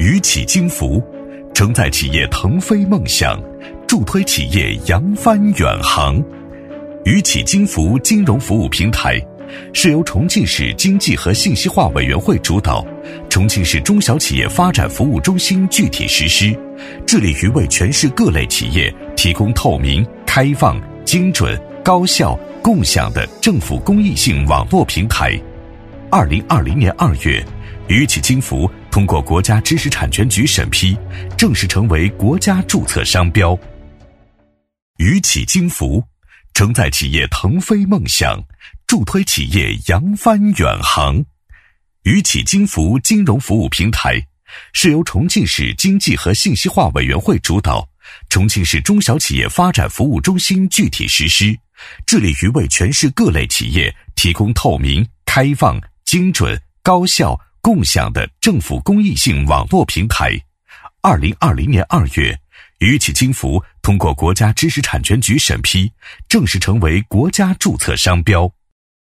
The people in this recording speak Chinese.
鱼起金服，承载企业腾飞梦想，助推企业扬帆远航。鱼起金服金融服务平台是由重庆市经济和信息化委员会主导，重庆市中小企业发展服务中心具体实施，致力于为全市各类企业提供透明、开放、精准、高效、共享的政府公益性网络平台。2020年2月，鱼起金服通过国家知识产权局审批，正式成为国家注册商标。鱼起金服，承载企业腾飞梦想，助推企业扬帆远航。鱼起金服金融服务平台是由重庆市经济和信息化委员会主导，重庆市中小企业发展服务中心具体实施，致力于为全市各类企业提供透明、开放、精准、高效、共享的政府公益性网络平台。2020年2月，鱼起金服通过国家知识产权局审批，正式成为国家注册商标。